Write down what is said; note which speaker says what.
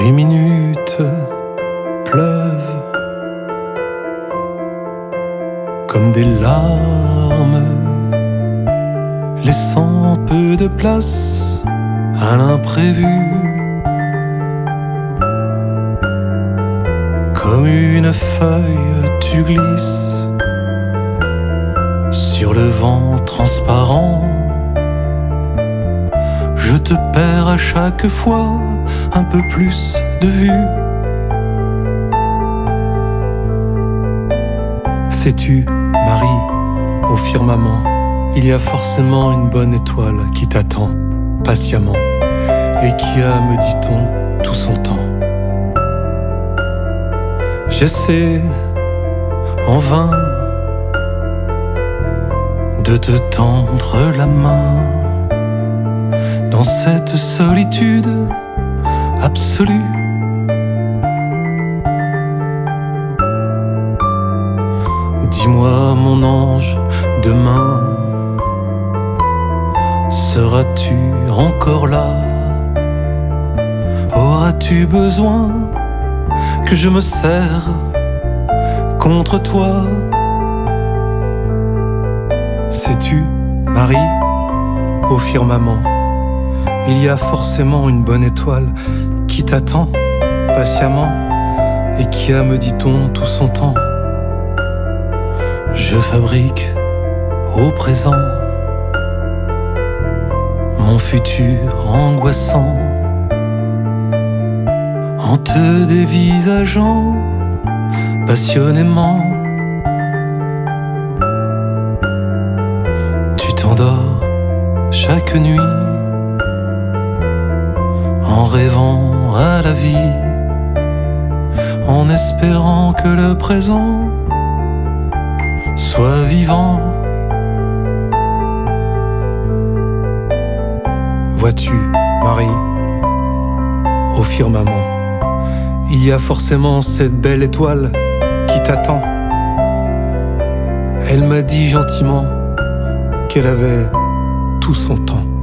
Speaker 1: Les minutes pleuvent comme des larmes, laissant peu de place à l'imprévu. Comme une feuille, tu glisses sur le vent transparent. Je te perds à chaque fois un peu plus de vue. Sais-tu, Marie, au firmament, il y a forcément une bonne étoile qui t'attend patiemment et qui a, me dit-on, tout son temps. J'essaie en vain de te tendre la main dans cette solitude absolue. Dis-moi, mon ange, demain, seras-tu encore là? Auras-tu besoin que je me serre contre toi? Sais-tu, Marie, au firmament, il y a forcément une bonne étoile qui t'attend patiemment et qui a, me dit-on, tout son temps. Je fabrique au présent mon futur angoissant en te dévisageant passionnément. Tu t'endors chaque nuit en rêvant à la vie, en espérant que le présent soit vivant. Vois-tu, Marie, au firmament, il y a forcément cette belle étoile qui t'attend. Elle m'a dit gentiment qu'elle avait tout son temps.